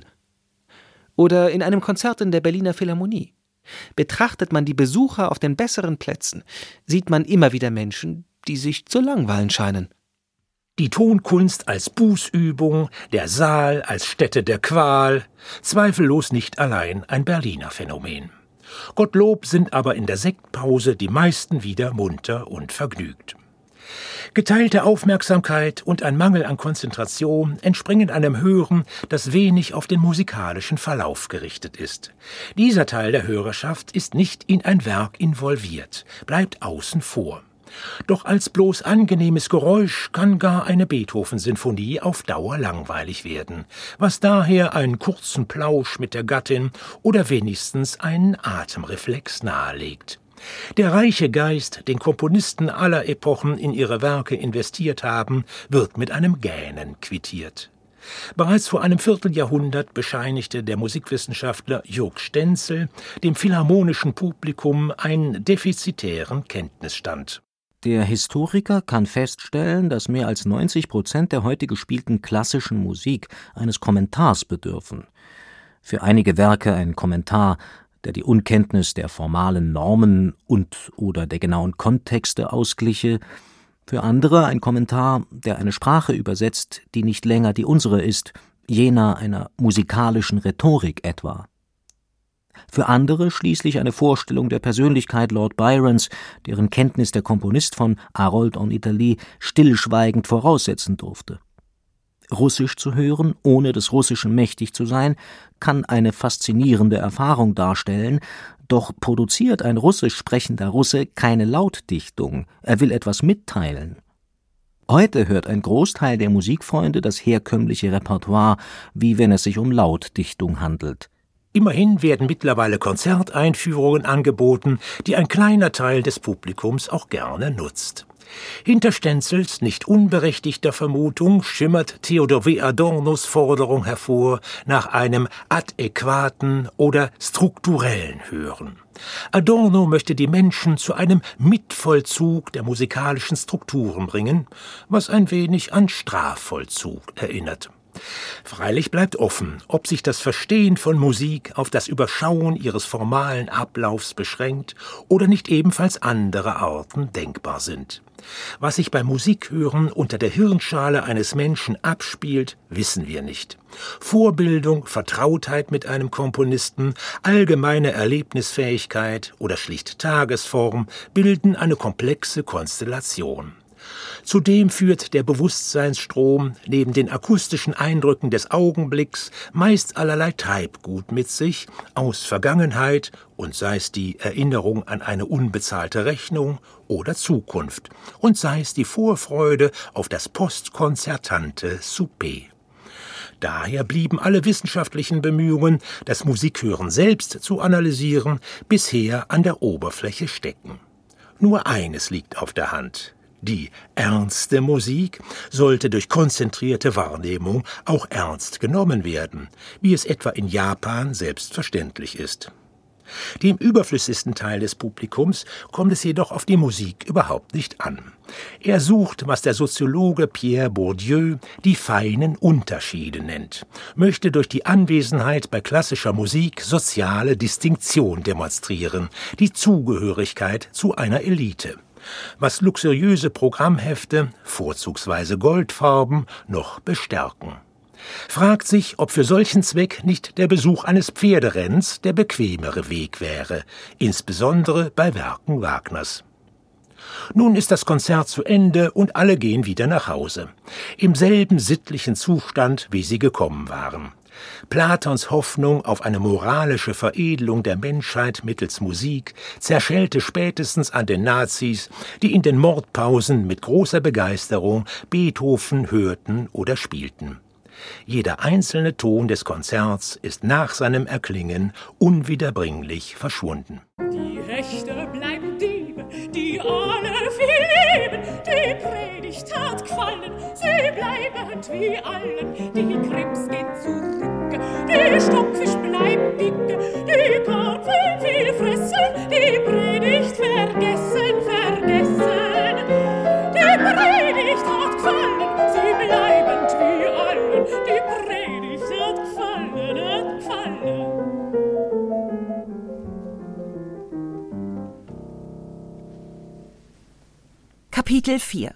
Speaker 5: Oder in einem Konzert in der Berliner Philharmonie. Betrachtet man die Besucher auf den besseren Plätzen, sieht man immer wieder Menschen, die sich zu langweilen scheinen.
Speaker 4: Die Tonkunst als Bußübung, der Saal als Stätte der Qual, zweifellos nicht allein ein Berliner Phänomen. Gottlob sind aber in der Sektpause die meisten wieder munter und vergnügt. Geteilte Aufmerksamkeit und ein Mangel an Konzentration entspringen einem Hören, das wenig auf den musikalischen Verlauf gerichtet ist. Dieser Teil der Hörerschaft ist nicht in ein Werk involviert, bleibt außen vor. Doch als bloß angenehmes Geräusch kann gar eine Beethoven-Sinfonie auf Dauer langweilig werden, was daher einen kurzen Plausch mit der Gattin oder wenigstens einen Atemreflex nahelegt. Der reiche Geist, den Komponisten aller Epochen in ihre Werke investiert haben, wird mit einem Gähnen quittiert. Bereits vor einem Vierteljahrhundert bescheinigte der Musikwissenschaftler Jürg Stenzel dem philharmonischen Publikum einen defizitären Kenntnisstand.
Speaker 2: Der Historiker kann feststellen, dass mehr als neunzig Prozent der heute gespielten klassischen Musik eines Kommentars bedürfen. Für einige Werke ein Kommentar, der die Unkenntnis der formalen Normen und oder der genauen Kontexte ausgliche, für andere ein Kommentar, der eine Sprache übersetzt, die nicht länger die unsere ist, jener einer musikalischen Rhetorik etwa. Für andere schließlich eine Vorstellung der Persönlichkeit Lord Byrons, deren Kenntnis der Komponist von Harold en Italie stillschweigend voraussetzen durfte. Russisch zu hören, ohne des Russischen mächtig zu sein, kann eine faszinierende Erfahrung darstellen, doch produziert ein russisch sprechender Russe keine Lautdichtung, er will etwas mitteilen. Heute hört ein Großteil der Musikfreunde das herkömmliche Repertoire, wie wenn es sich um Lautdichtung handelt.
Speaker 4: Immerhin werden mittlerweile Konzerteinführungen angeboten, die ein kleiner Teil des Publikums auch gerne nutzt. Hinter Stenzels nicht unberechtigter Vermutung schimmert Theodor W. Adornos Forderung hervor nach einem adäquaten oder strukturellen Hören. Adorno möchte die Menschen zu einem Mitvollzug der musikalischen Strukturen bringen, was ein wenig an Strafvollzug erinnert. Freilich bleibt offen, ob sich das Verstehen von Musik auf das Überschauen ihres formalen Ablaufs beschränkt oder nicht ebenfalls andere Arten denkbar sind. Was sich beim Musikhören unter der Hirnschale eines Menschen abspielt, wissen wir nicht. Vorbildung, Vertrautheit mit einem Komponisten, allgemeine Erlebnisfähigkeit oder schlicht Tagesform bilden eine komplexe Konstellation. Zudem führt der Bewusstseinsstrom neben den akustischen Eindrücken des Augenblicks meist allerlei Treibgut mit sich aus Vergangenheit und sei es die Erinnerung an eine unbezahlte Rechnung oder Zukunft und sei es die Vorfreude auf das postkonzertante Souper. Daher blieben alle wissenschaftlichen Bemühungen, das Musikhören selbst zu analysieren, bisher an der Oberfläche stecken. Nur eines liegt auf der Hand: Die ernste Musik sollte durch konzentrierte Wahrnehmung auch ernst genommen werden, wie es etwa in Japan selbstverständlich ist. Dem überflüssigsten Teil des Publikums kommt es jedoch auf die Musik überhaupt nicht an. Er sucht, was der Soziologe Pierre Bourdieu die feinen Unterschiede nennt, möchte durch die Anwesenheit bei klassischer Musik soziale Distinktion demonstrieren, die Zugehörigkeit zu einer Elite, was luxuriöse Programmhefte, vorzugsweise goldfarben, noch bestärken. Fragt sich, ob für solchen Zweck nicht der Besuch eines Pferderenns der bequemere Weg wäre, insbesondere bei Werken Wagners. Nun ist das Konzert zu Ende und alle gehen wieder nach Hause, im selben sittlichen Zustand, wie sie gekommen waren. Platons Hoffnung auf eine moralische Veredelung der Menschheit mittels Musik zerschellte spätestens an den Nazis, die in den Mordpausen mit großer Begeisterung Beethoven hörten oder spielten. Jeder einzelne Ton des Konzerts ist nach seinem Erklingen unwiederbringlich verschwunden.
Speaker 6: Die Rechte bleiben Diebe, die alle viel lieben. Die Predigt hat gefallen, sie bleiben wie allen. Die Krebs geht zurück, die Stockfisch bleiben dicke. Die Karpfen viel fressen, die Predigt vergessen, vergessen. Die Predigt hat gefallen, sie bleiben wie allen. Die Predigt hat gefallen, hat gefallen.
Speaker 3: Kapitel vier.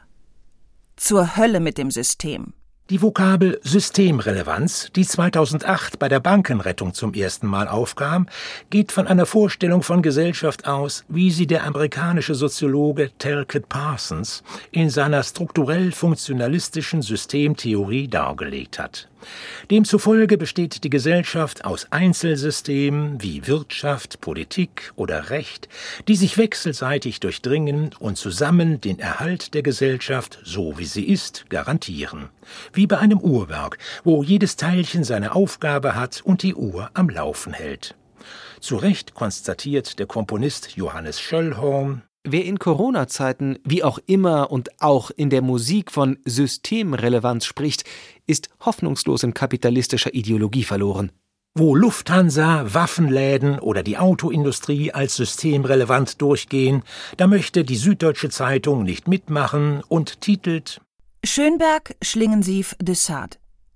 Speaker 3: Zur Hölle mit dem System.
Speaker 4: Die Vokabel Systemrelevanz, die zweitausendacht bei der Bankenrettung zum ersten Mal aufkam, geht von einer Vorstellung von Gesellschaft aus, wie sie der amerikanische Soziologe Talcott Parsons in seiner strukturell-funktionalistischen Systemtheorie dargelegt hat. Demzufolge besteht die Gesellschaft aus Einzelsystemen wie Wirtschaft, Politik oder Recht, die sich wechselseitig durchdringen und zusammen den Erhalt der Gesellschaft, so wie sie ist, garantieren. Wie bei einem Uhrwerk, wo jedes Teilchen seine Aufgabe hat und die Uhr am Laufen hält. Zu Recht konstatiert der Komponist Johannes Schöllhorn:
Speaker 5: Wer in Corona-Zeiten wie auch immer und auch in der Musik von Systemrelevanz spricht, ist hoffnungslos in kapitalistischer Ideologie verloren.
Speaker 4: Wo Lufthansa, Waffenläden oder die Autoindustrie als systemrelevant durchgehen, da möchte die Süddeutsche Zeitung nicht mitmachen und titelt:
Speaker 3: Schönberg, Schlingensief, de Sade.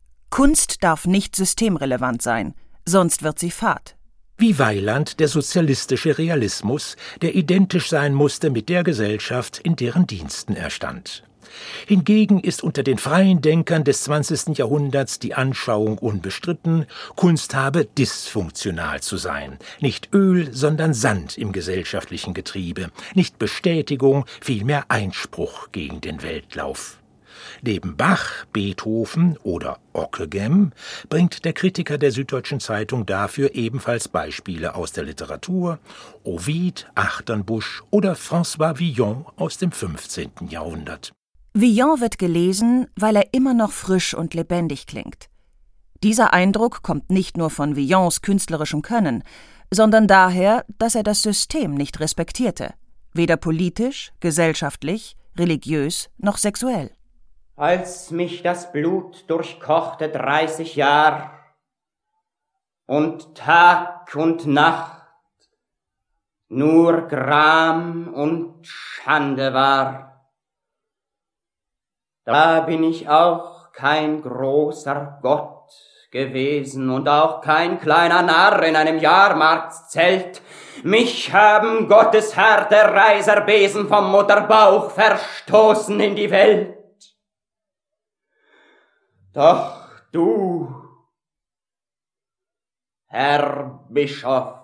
Speaker 3: Kunst darf nicht systemrelevant sein, sonst wird sie fad.
Speaker 4: Wie Weiland der sozialistische Realismus, der identisch sein musste mit der Gesellschaft, in deren Diensten er stand. Hingegen ist unter den freien Denkern des zwanzigsten Jahrhunderts die Anschauung unbestritten, Kunst habe dysfunktional zu sein, nicht Öl, sondern Sand im gesellschaftlichen Getriebe, nicht Bestätigung, vielmehr Einspruch gegen den Weltlauf. Neben Bach, Beethoven oder Ockeghem bringt der Kritiker der Süddeutschen Zeitung dafür ebenfalls Beispiele aus der Literatur, Ovid, Achternbusch oder François Villon aus dem fünfzehnten Jahrhundert.
Speaker 3: Villon wird gelesen, weil er immer noch frisch und lebendig klingt. Dieser Eindruck kommt nicht nur von Villons künstlerischem Können, sondern daher, dass er das System nicht respektierte, weder politisch, gesellschaftlich, religiös noch sexuell.
Speaker 7: Als mich das Blut durchkochte dreißig Jahr und Tag und Nacht nur Gram und Schande war, da bin ich auch kein großer Gott gewesen und auch kein kleiner Narr in einem Jahrmarktszelt. Mich haben Gottes harte Reiserbesen vom Mutterbauch verstoßen in die Welt. Doch du, Herr Bischof,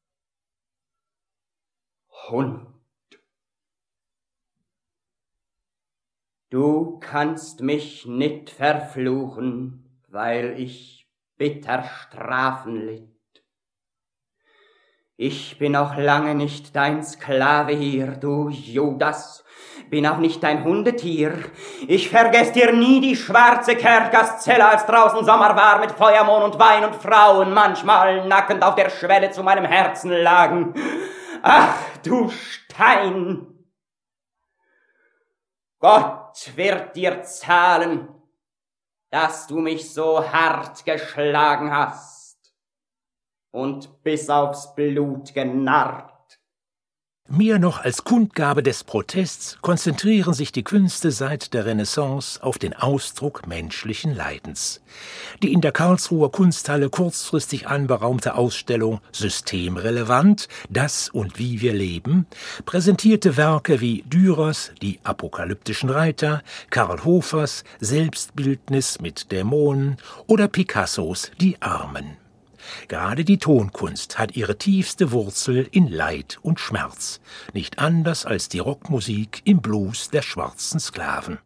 Speaker 7: Hund, du kannst mich nicht verfluchen, weil ich bitter Strafen litt. Ich bin noch lange nicht dein Sklave hier, du Judas, bin auch nicht dein Hundetier. Ich vergess dir nie die schwarze Kerkerszelle, als draußen Sommer war mit Feuermond und Wein und Frauen manchmal nackend auf der Schwelle zu meinem Herzen lagen. Ach, du Stein! Gott wird dir zahlen, dass du mich so hart geschlagen hast und bis aufs Blut genarrt.
Speaker 4: Mehr noch als Kundgabe des Protests konzentrieren sich die Künste seit der Renaissance auf den Ausdruck menschlichen Leidens. Die in der Karlsruher Kunsthalle kurzfristig anberaumte Ausstellung Systemrelevant, das und wie wir leben, präsentierte Werke wie Dürers Die apokalyptischen Reiter, Karl Hofers Selbstbildnis mit Dämonen oder Picassos Die Armen. Gerade die Tonkunst hat ihre tiefste Wurzel in Leid und Schmerz, nicht anders als die Rockmusik im Blues der schwarzen Sklaven.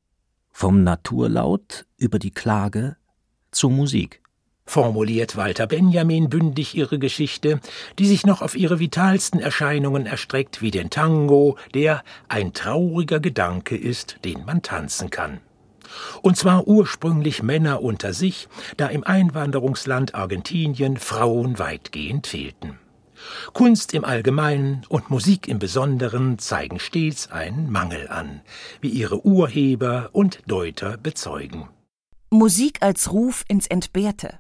Speaker 2: Vom Naturlaut über die Klage zur Musik.
Speaker 4: Formuliert Walter Benjamin bündig ihre Geschichte, die sich noch auf ihre vitalsten Erscheinungen erstreckt wie den Tango, der ein trauriger Gedanke ist, den man tanzen kann. Und zwar ursprünglich Männer unter sich, da im Einwanderungsland Argentinien Frauen weitgehend fehlten. Kunst im Allgemeinen und Musik im Besonderen zeigen stets einen Mangel an, wie ihre Urheber und Deuter bezeugen.
Speaker 3: Musik als Ruf ins Entbehrte.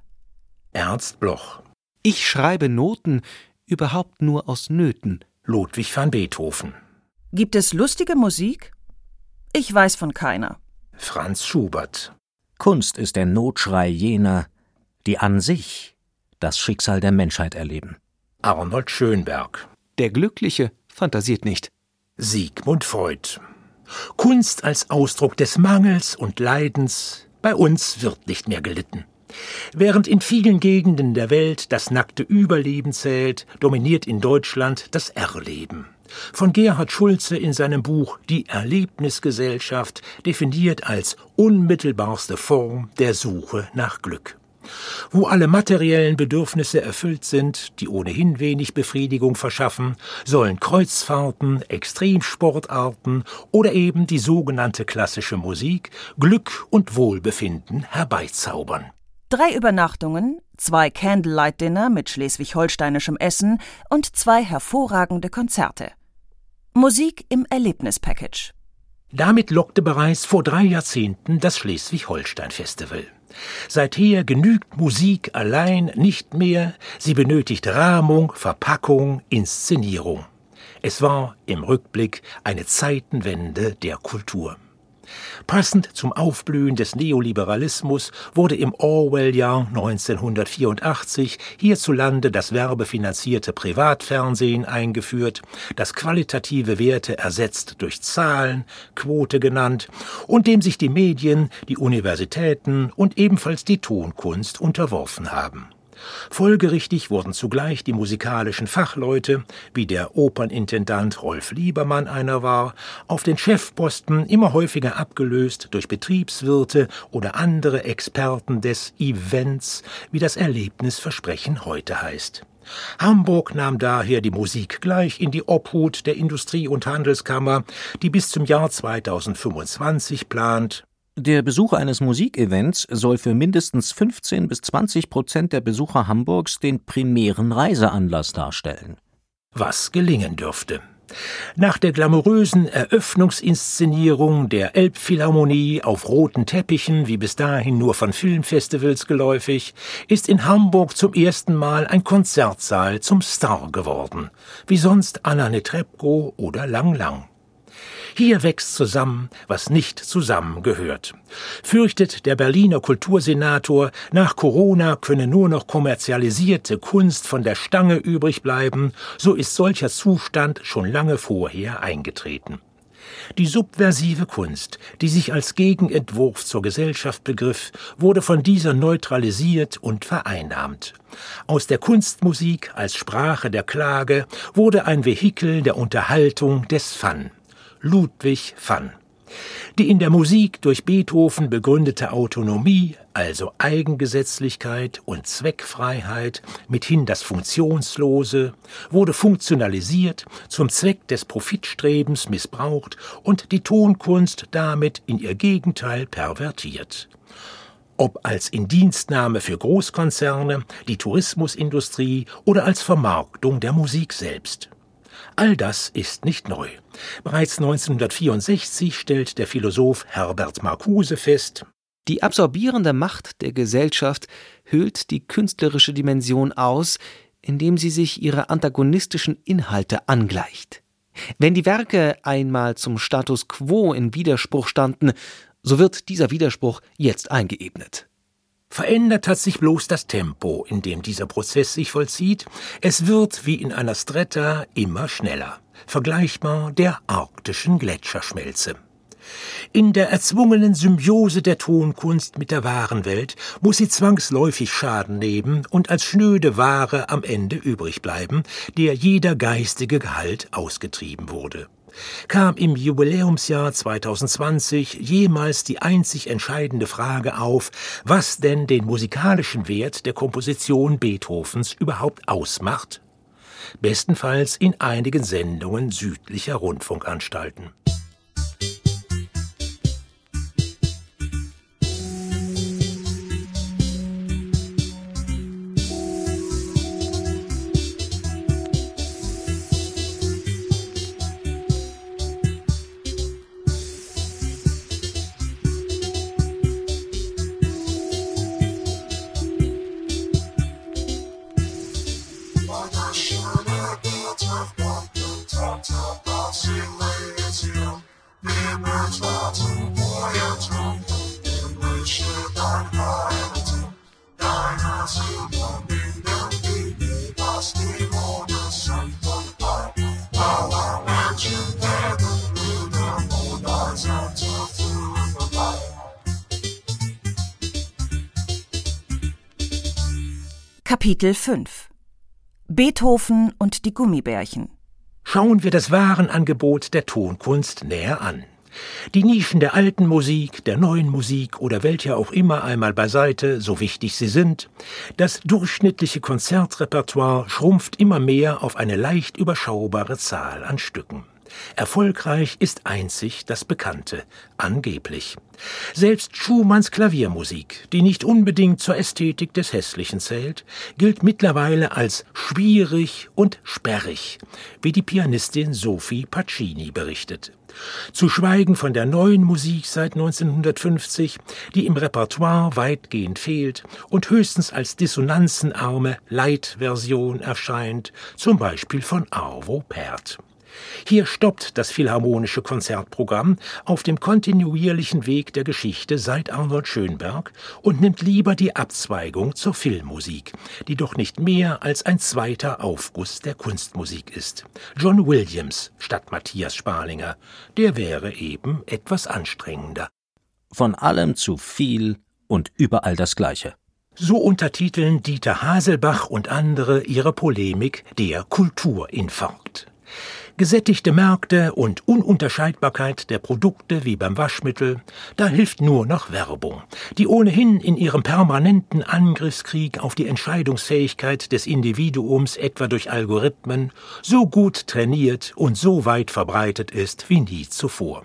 Speaker 4: Ernst Bloch.
Speaker 5: Ich schreibe Noten überhaupt nur aus Nöten.
Speaker 4: Ludwig van Beethoven.
Speaker 3: Gibt es lustige Musik? Ich weiß von keiner.
Speaker 4: Franz Schubert.
Speaker 2: Kunst ist der Notschrei jener, die an sich das Schicksal der Menschheit erleben.
Speaker 4: Arnold Schönberg.
Speaker 5: Der Glückliche fantasiert nicht.
Speaker 4: Sigmund Freud. Kunst als Ausdruck des Mangels und Leidens, bei uns wird nicht mehr gelitten. Während in vielen Gegenden der Welt das nackte Überleben zählt, dominiert in Deutschland das Erleben. Von Gerhard Schulze in seinem Buch Die Erlebnisgesellschaft definiert als unmittelbarste Form der Suche nach Glück. Wo alle materiellen Bedürfnisse erfüllt sind, die ohnehin wenig Befriedigung verschaffen, sollen Kreuzfahrten, Extremsportarten oder eben die sogenannte klassische Musik Glück und Wohlbefinden herbeizaubern.
Speaker 3: Drei Übernachtungen, zwei Candlelight-Dinner mit schleswig-holsteinischem Essen und zwei hervorragende Konzerte. Musik im Erlebnispackage.
Speaker 4: Damit lockte bereits vor drei Jahrzehnten das Schleswig-Holstein-Festival. Seither genügt Musik allein nicht mehr, sie benötigt Rahmung, Verpackung, Inszenierung. Es war im Rückblick eine Zeitenwende der Kultur. Passend zum Aufblühen des Neoliberalismus wurde im Orwell-Jahr neunzehnhundertvierundachtzig hierzulande das werbefinanzierte Privatfernsehen eingeführt, das qualitative Werte ersetzt durch Zahlen, Quote genannt, und dem sich die Medien, die Universitäten und ebenfalls die Tonkunst unterworfen haben. Folgerichtig wurden zugleich die musikalischen Fachleute, wie der Opernintendant Rolf Liebermann einer war, auf den Chefposten immer häufiger abgelöst durch Betriebswirte oder andere Experten des Events, wie das Erlebnisversprechen heute heißt. Hamburg nahm daher die Musik gleich in die Obhut der Industrie- und Handelskammer, die bis zum Jahr zweitausendfünfundzwanzig plant.
Speaker 2: Der Besuch eines Musikevents soll für mindestens fünfzehn bis zwanzig Prozent der Besucher Hamburgs den primären Reiseanlass darstellen.
Speaker 4: Was gelingen dürfte. Nach der glamourösen Eröffnungsinszenierung der Elbphilharmonie auf roten Teppichen, wie bis dahin nur von Filmfestivals geläufig, ist in Hamburg zum ersten Mal ein Konzertsaal zum Star geworden, wie sonst Anna Netrebko oder Lang Lang. Hier wächst zusammen, was nicht zusammengehört. Fürchtet der Berliner Kultursenator, nach Corona könne nur noch kommerzialisierte Kunst von der Stange übrig bleiben, so ist solcher Zustand schon lange vorher eingetreten. Die subversive Kunst, die sich als Gegenentwurf zur Gesellschaft begriff, wurde von dieser neutralisiert und vereinnahmt. Aus der Kunstmusik als Sprache der Klage wurde ein Vehikel der Unterhaltung des Fun. Ludwig van. Die in der Musik durch Beethoven begründete Autonomie, also Eigengesetzlichkeit und Zweckfreiheit, mithin das Funktionslose, wurde funktionalisiert, zum Zweck des Profitstrebens missbraucht und die Tonkunst damit in ihr Gegenteil pervertiert. Ob als Indienstnahme für Großkonzerne, die Tourismusindustrie oder als Vermarktung der Musik selbst. All das ist nicht neu. Bereits neunzehnhundertvierundsechzig stellt der Philosoph Herbert Marcuse fest:
Speaker 5: Die absorbierende Macht der Gesellschaft hüllt die künstlerische Dimension aus, indem sie sich ihre antagonistischen Inhalte angleicht. Wenn die Werke einmal zum Status quo in Widerspruch standen, so wird dieser Widerspruch jetzt eingeebnet.
Speaker 4: Verändert hat sich bloß das Tempo, in dem dieser Prozess sich vollzieht. Es wird, wie in einer Stretta, immer schneller, vergleichbar der arktischen Gletscherschmelze. In der erzwungenen Symbiose der Tonkunst mit der wahren Welt muss sie zwangsläufig Schaden nehmen und als schnöde Ware am Ende übrig bleiben, der jeder geistige Gehalt ausgetrieben wurde. Kam im Jubiläumsjahr zweitausendzwanzig jemals die einzig entscheidende Frage auf, was denn den musikalischen Wert der Komposition Beethovens überhaupt ausmacht? Bestenfalls in einigen Sendungen südlicher Rundfunkanstalten.
Speaker 3: Kapitel fünf: Beethoven und die Gummibärchen.
Speaker 4: Schauen wir das Warenangebot der Tonkunst näher an. Die Nischen der alten Musik, der neuen Musik oder welcher auch immer einmal beiseite, so wichtig sie sind. Das durchschnittliche Konzertrepertoire schrumpft immer mehr auf eine leicht überschaubare Zahl an Stücken. Erfolgreich ist einzig das Bekannte, angeblich. Selbst Schumanns Klaviermusik, die nicht unbedingt zur Ästhetik des Hässlichen zählt, gilt mittlerweile als schwierig und sperrig, wie die Pianistin Sophie Pacini berichtet. Zu schweigen von der neuen Musik seit neunzehnhundertfünfzig, die im Repertoire weitgehend fehlt und höchstens als dissonanzenarme Light-Version erscheint, zum Beispiel von Arvo Pärt. Hier stoppt das philharmonische Konzertprogramm auf dem kontinuierlichen Weg der Geschichte seit Arnold Schönberg und nimmt lieber die Abzweigung zur Filmmusik, die doch nicht mehr als ein zweiter Aufguss der Kunstmusik ist. John Williams statt Matthias Sparlinger, der wäre eben etwas anstrengender.
Speaker 2: Von allem zu viel und überall das Gleiche.
Speaker 4: So untertiteln Dieter Haselbach und andere ihre Polemik der Kulturinfarkt. Gesättigte Märkte und Ununterscheidbarkeit der Produkte wie beim Waschmittel, da hilft nur noch Werbung, die ohnehin in ihrem permanenten Angriffskrieg auf die Entscheidungsfähigkeit des Individuums etwa durch Algorithmen so gut trainiert und so weit verbreitet ist wie nie zuvor.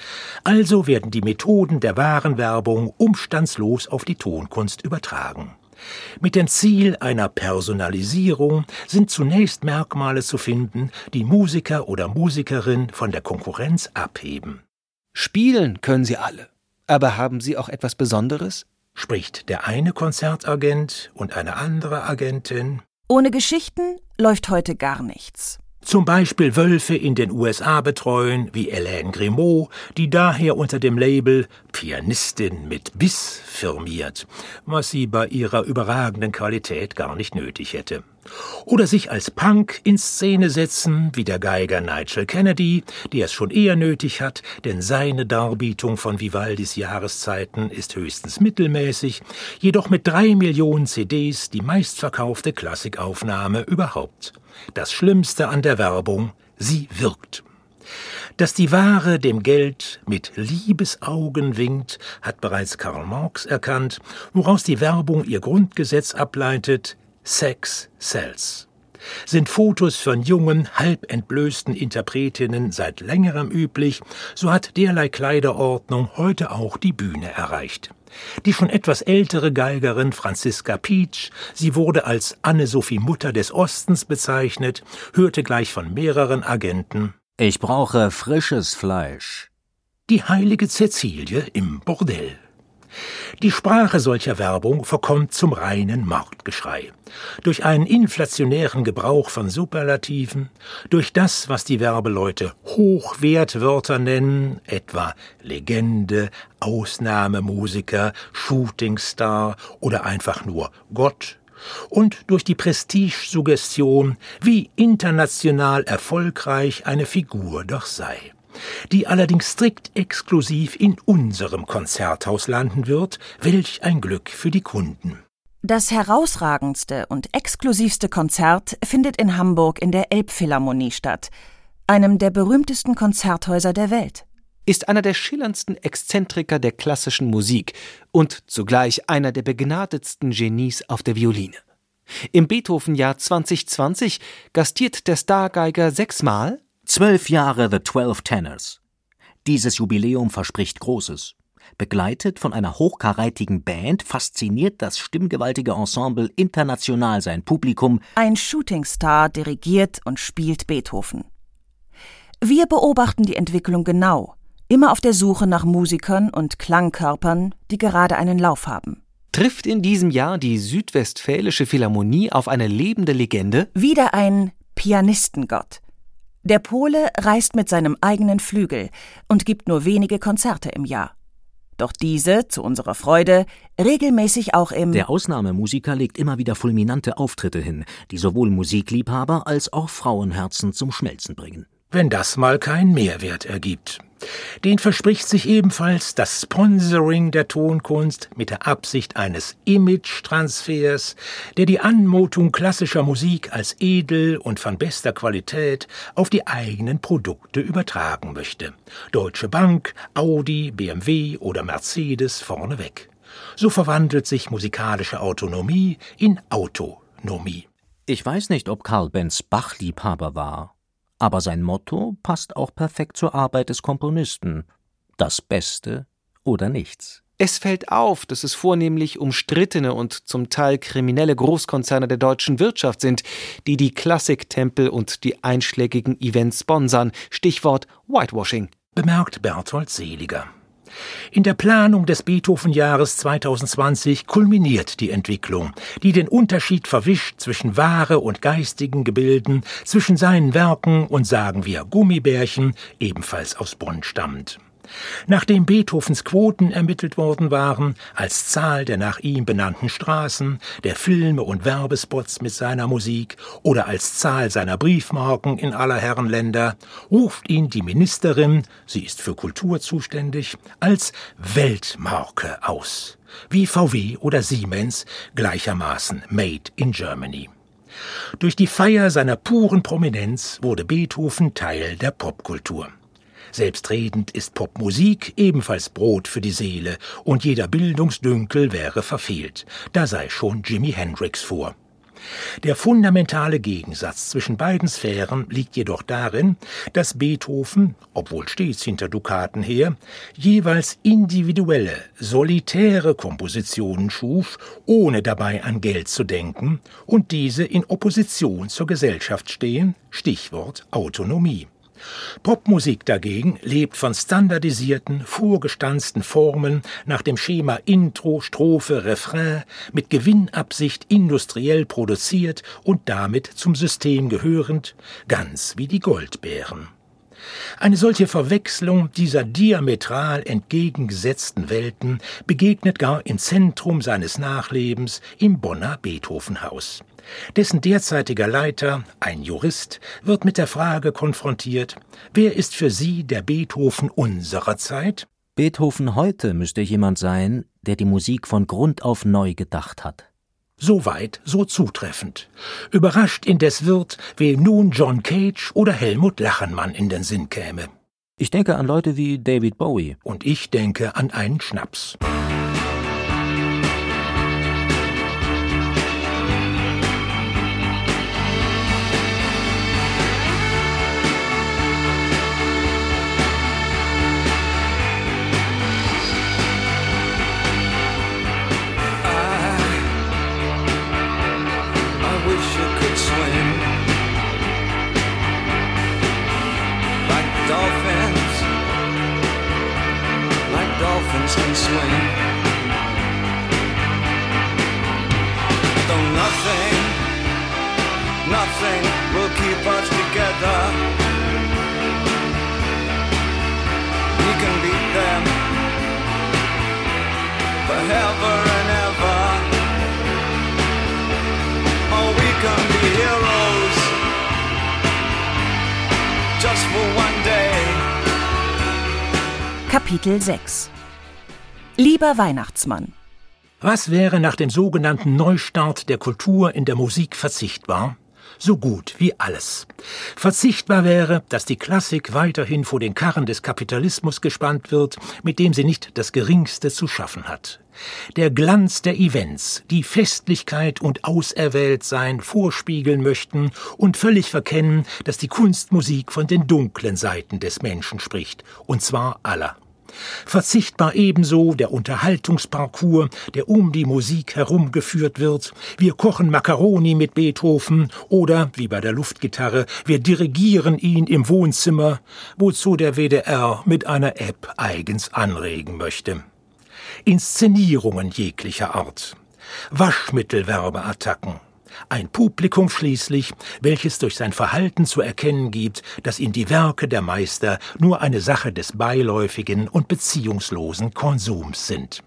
Speaker 4: Also werden die Methoden der Warenwerbung umstandslos auf die Tonkunst übertragen. Mit dem Ziel einer Personalisierung sind zunächst Merkmale zu finden, die Musiker oder Musikerin von der Konkurrenz abheben.
Speaker 5: Spielen können sie alle, aber haben sie auch etwas Besonderes?
Speaker 4: Spricht der eine Konzertagent und eine andere Agentin.
Speaker 3: Ohne Geschichten läuft heute gar nichts.
Speaker 4: Zum Beispiel Wölfe in den U S A betreuen, wie Hélène Grimaud, die daher unter dem Label Pianistin mit Biss firmiert, was sie bei ihrer überragenden Qualität gar nicht nötig hätte. Oder sich als Punk in Szene setzen, wie der Geiger Nigel Kennedy, der es schon eher nötig hat, denn seine Darbietung von Vivaldis Jahreszeiten ist höchstens mittelmäßig, jedoch mit drei Millionen C Ds die meistverkaufte Klassikaufnahme überhaupt. Das Schlimmste an der Werbung, sie wirkt. Dass die Ware dem Geld mit Liebesaugen winkt, hat bereits Karl Marx erkannt, woraus die Werbung ihr Grundgesetz ableitet: Sex sells. Sind Fotos von jungen, halb entblößten Interpretinnen seit längerem üblich, so hat derlei Kleiderordnung heute auch die Bühne erreicht. Die schon etwas ältere Geigerin Franziska Pietsch, sie wurde als Anne-Sophie Mutter des Ostens bezeichnet, hörte gleich von mehreren Agenten:
Speaker 2: Ich brauche frisches Fleisch.
Speaker 4: Die heilige Cäcilie im Bordell. Die Sprache solcher Werbung verkommt zum reinen Marktgeschrei. Durch einen inflationären Gebrauch von Superlativen, durch das, was die Werbeleute Hochwertwörter nennen, etwa Legende, Ausnahmemusiker, Shootingstar oder einfach nur Gott, und durch die Prestigesuggestion, wie international erfolgreich eine Figur doch sei, die allerdings strikt exklusiv in unserem Konzerthaus landen wird. Welch ein Glück für die Kunden.
Speaker 3: Das herausragendste und exklusivste Konzert findet in Hamburg in der Elbphilharmonie statt, einem der berühmtesten Konzerthäuser der Welt.
Speaker 5: Ist einer der schillerndsten Exzentriker der klassischen Musik und zugleich einer der begnadetsten Genies auf der Violine. Im Beethoven-Jahr zwanzig zwanzig gastiert der Stargeiger sechsmal.
Speaker 2: Zwölf Jahre The Twelve Tenors. Dieses Jubiläum verspricht Großes. Begleitet von einer hochkarätigen Band fasziniert das stimmgewaltige Ensemble international sein Publikum.
Speaker 3: Ein Shootingstar dirigiert und spielt Beethoven. Wir beobachten die Entwicklung genau, immer auf der Suche nach Musikern und Klangkörpern, die gerade einen Lauf haben.
Speaker 5: Trifft in diesem Jahr die Südwestfälische Philharmonie auf eine lebende Legende?
Speaker 3: Wieder ein Pianistengott. Der Pole reist mit seinem eigenen Flügel und gibt nur wenige Konzerte im Jahr. Doch diese, zu unserer Freude, regelmäßig auch im...
Speaker 2: Der Ausnahmemusiker legt immer wieder fulminante Auftritte hin, die sowohl Musikliebhaber als auch Frauenherzen zum Schmelzen bringen.
Speaker 4: Wenn das mal keinen Mehrwert ergibt. Den verspricht sich ebenfalls das Sponsoring der Tonkunst mit der Absicht eines Image-Transfers, der die Anmutung klassischer Musik als edel und von bester Qualität auf die eigenen Produkte übertragen möchte. Deutsche Bank, Audi, B M W oder Mercedes vorneweg. So verwandelt sich musikalische Autonomie in Autonomie.
Speaker 2: Ich weiß nicht, ob Karl Benz Bach-Liebhaber war. Aber sein Motto passt auch perfekt zur Arbeit des Komponisten: Das Beste oder nichts.
Speaker 5: Es fällt auf, dass es vornehmlich umstrittene und zum Teil kriminelle Großkonzerne der deutschen Wirtschaft sind, die die Klassiktempel und die einschlägigen Events sponsern. Stichwort Whitewashing.
Speaker 4: Bemerkt Berthold Seliger. In der Planung des Beethoven-Jahres zwanzig zwanzig kulminiert die Entwicklung, die den Unterschied verwischt zwischen Ware und geistigen Gebilden, zwischen seinen Werken und, sagen wir, Gummibärchen, ebenfalls aus Bonn stammt. Nachdem Beethovens Quoten ermittelt worden waren, als Zahl der nach ihm benannten Straßen, der Filme und Werbespots mit seiner Musik oder als Zahl seiner Briefmarken in aller Herren Länder, ruft ihn die Ministerin, sie ist für Kultur zuständig, als Weltmarke aus, wie V W oder Siemens, gleichermaßen Made in Germany. Durch die Feier seiner puren Prominenz wurde Beethoven Teil der Popkultur. Selbstredend ist Popmusik ebenfalls Brot für die Seele, und jeder Bildungsdünkel wäre verfehlt. Da sei schon Jimi Hendrix vor. Der fundamentale Gegensatz zwischen beiden Sphären liegt jedoch darin, dass Beethoven, obwohl stets hinter Dukaten her, jeweils individuelle, solitäre Kompositionen schuf, ohne dabei an Geld zu denken, und diese in Opposition zur Gesellschaft stehen, Stichwort Autonomie. Popmusik dagegen lebt von standardisierten, vorgestanzten Formen nach dem Schema Intro, Strophe, Refrain, mit Gewinnabsicht industriell produziert und damit zum System gehörend, ganz wie die Goldbeeren. Eine solche Verwechslung dieser diametral entgegengesetzten Welten begegnet gar im Zentrum seines Nachlebens im Bonner Beethovenhaus. Dessen derzeitiger Leiter, ein Jurist, wird mit der Frage konfrontiert: Wer ist für Sie der Beethoven unserer Zeit?
Speaker 2: Beethoven heute müsste jemand sein, der die Musik von Grund auf neu gedacht hat.
Speaker 4: So weit, so zutreffend. Überrascht indes wird, wem nun John Cage oder Helmut Lachenmann in den Sinn käme.
Speaker 2: Ich denke an Leute wie David Bowie.
Speaker 4: Und ich denke an einen Schnaps.
Speaker 8: Can swing, though nothing, nothing will keep us together. We can beat them forever and ever. Oh, we can be heroes just for one day.
Speaker 3: Kapitel sechs. Lieber Weihnachtsmann.
Speaker 4: Was wäre nach dem sogenannten Neustart der Kultur in der Musik verzichtbar? So gut wie alles. Verzichtbar wäre, dass die Klassik weiterhin vor den Karren des Kapitalismus gespannt wird, mit dem sie nicht das Geringste zu schaffen hat. Der Glanz der Events, die Festlichkeit und Auserwähltsein vorspiegeln möchten und völlig verkennen, dass die Kunstmusik von den dunklen Seiten des Menschen spricht, und zwar aller. Verzichtbar ebenso der Unterhaltungsparcours, der um die Musik herumgeführt wird. Wir kochen Macaroni mit Beethoven oder, wie bei der Luftgitarre, wir dirigieren ihn im Wohnzimmer, wozu der W D R mit einer App eigens anregen möchte. Inszenierungen jeglicher Art. Waschmittelwerbeattacken. Ein Publikum schließlich, welches durch sein Verhalten zu erkennen gibt, dass ihm die Werke der Meister nur eine Sache des beiläufigen und beziehungslosen Konsums sind.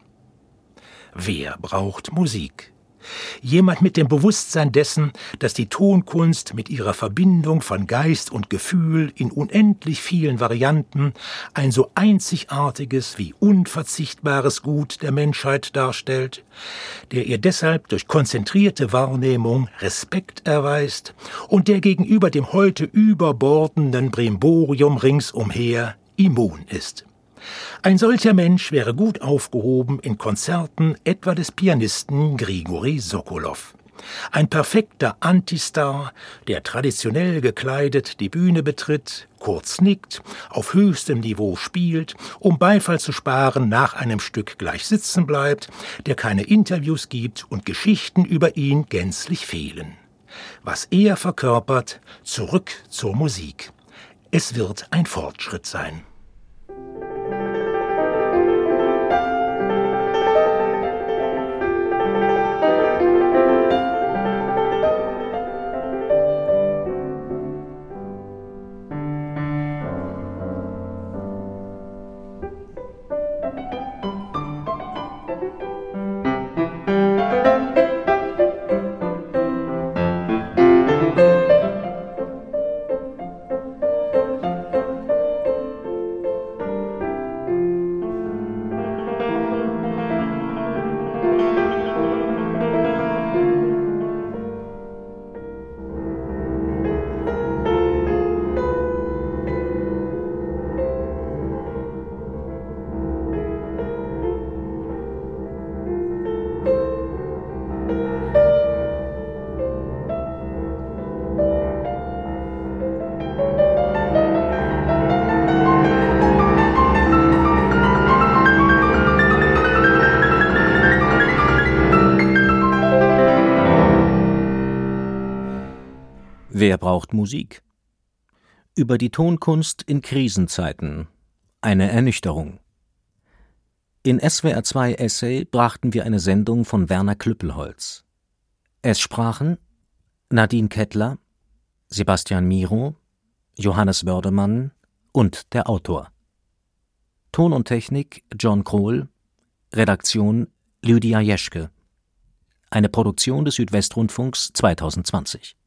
Speaker 4: Wer braucht Musik? Jemand mit dem Bewusstsein dessen, dass die Tonkunst mit ihrer Verbindung von Geist und Gefühl in unendlich vielen Varianten ein so einzigartiges wie unverzichtbares Gut der Menschheit darstellt, der ihr deshalb durch konzentrierte Wahrnehmung Respekt erweist und der gegenüber dem heute überbordenden Brimborium ringsumher immun ist. Ein solcher Mensch wäre gut aufgehoben in Konzerten etwa des Pianisten Grigori Sokolow. Ein perfekter Antistar, der traditionell gekleidet die Bühne betritt, kurz nickt, auf höchstem Niveau spielt, um Beifall zu sparen, nach einem Stück gleich sitzen bleibt, der keine Interviews gibt und Geschichten über ihn gänzlich fehlen. Was er verkörpert, zurück zur Musik. Es wird ein Fortschritt sein.
Speaker 2: Wer braucht Musik? Über die Tonkunst in Krisenzeiten. Eine Ernüchterung. In S W R zwei Essay brachten wir eine Sendung von Werner Klüppelholz. Es sprachen Nadine Kettler, Sebastian Miro, Johannes Wördemann und der Autor. Ton und Technik John Krohl, Redaktion Lydia Jeschke. Eine Produktion des Südwestrundfunks zweitausendzwanzig.